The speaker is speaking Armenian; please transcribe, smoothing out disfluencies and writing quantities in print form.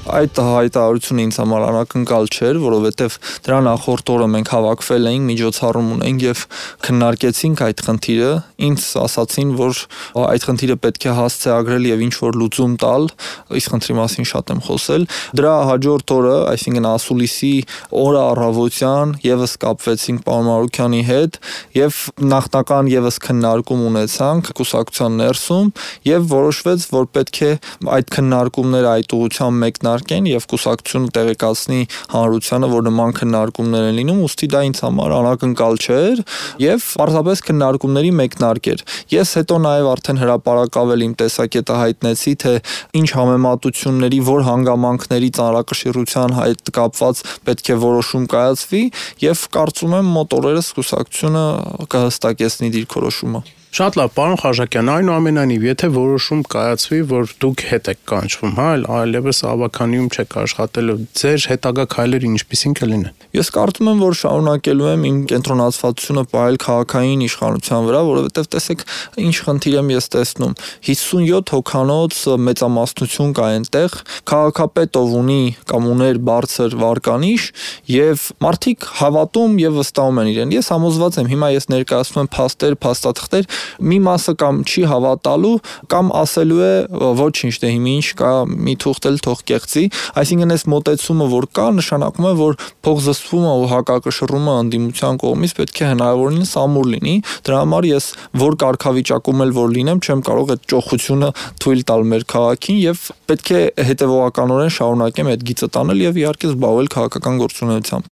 Այդ հայտարարությունը ինձ համար անակնկալ չէր, որովհետև դրա նախորդ օրը մենք հավաքվել էինք, միջոցառում ունենք եւ քննարկեցինք այդ խնդիրը։ Ինձ ասացին, որ այդ խնդիրը պետք է հասցեագրել եւ ինչ որ լուծում տալ, այս խնդրի մասին շատ եմ խոսել։ Դրա հաջորդ օրը, այսինքն ասուլիսի օրը առավոտյան եւս կապվեցինք պարոն Մարուքյանի հետ եւ նախնական եւս քննարկում ունեցանք կուսակցության ներսում եւ որոշվեց, որ պետք է այդ քննարկումները այդ ուղղությամբ մեկնարկեն եւ կուսակցությունը տեղեկացնի հանրությանը, որ նման քննարկումներ են լինում, ուստի դա ինձ համար անակնկալ չէր եւ պարզապես քննարկումների մեկնարկ էր։ Ես հետո նաեւ արդեն հրապարակավել իմ տեսակետը հայտնեցի, թե ինչ համեմատությունների, որ հանգամանքների ծանրակշիռության հետ կապված պետք է որոշում կայացվի եւ կարծում եմ մոտ օրերս կուսակցությունը կհստակեցնի դիրքորոշումը։ Շատ լավ, պարոն Խաչատյան, այնուամենայնիվ, եթե որոշում կայացվի, որ դուք հետ եք կանչվում, այլևս ավականիում չեք աշխատելու, ձեր հետագա քայլերը ինչպիսին կլինեն։ Ես կարծում եմ, որ շարունակելու եմ իմ կենտրոնացվածությունը պահել քաղաքային իշխանության վրա, որովհետև տեսեք, ինչ խնդիր եմ ես տեսնում։ 57 հոգանոց մեծամասնություն կա այնտեղ, քաղաքապետ ով ունի կամ ուներ բարձր վարկանիշ եւ մարդիկ հավատում եւ վստահում են իրեն։ Ես համոզված եմ, հիմա ես ներկայացնում եմ փաստեր, փաստաթղթեր, մի մասը կամ չի հավատալու կամ ասելու է ոչինչ, դե հիմա ինչ կա, մի թուղթել թող կեղծի, այսինքն այս մոտեցումը որ կա, նշանակում է, որ փոխզսպումը ու հակակշռումը անդիմության կողմից պետք է հնարավորինս ամուր լինի, դրա համար ես որ կարգավիճակում էլ որ լինեմ, չեմ կարող այդ ճոխությունը թույլ տալ մեր քաղաքին եւ պետք է հետեւողականորեն շարունակեմ այդ գիծը տանել եւ իհարկե զբաղվել քաղաքական գործունեությամբ։